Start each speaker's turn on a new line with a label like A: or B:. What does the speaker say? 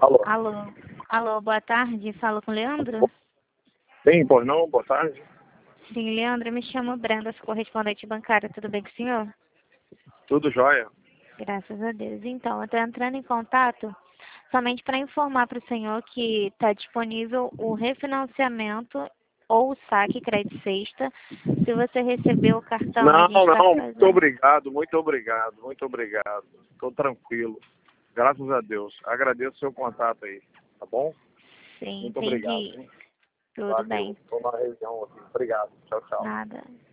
A: Alô?
B: Alô, alô, boa tarde, falo com o Leandro?
A: Sim, pois não? Boa tarde.
B: Sim, Leandro, eu me chamo Brenda, sou correspondente bancária, tudo bem com o senhor?
A: Tudo jóia?
B: Graças a Deus. Então, eu estou entrando em contato somente para informar para o senhor que está disponível o refinanciamento ou o saque crédito sexta, se você receber o cartão, a
A: Não,
B: gente está
A: não. Muito
B: fazendo.
A: obrigado, muito obrigado, muito obrigado. Estou tranquilo. Graças a Deus. Agradeço o seu contato aí, tá bom?
B: Sim,
A: Muito obrigado.
B: entendi. Tudo
A: Valeu.
B: bem.
A: Estou na região aqui. Obrigado. Tchau, tchau.
B: Nada.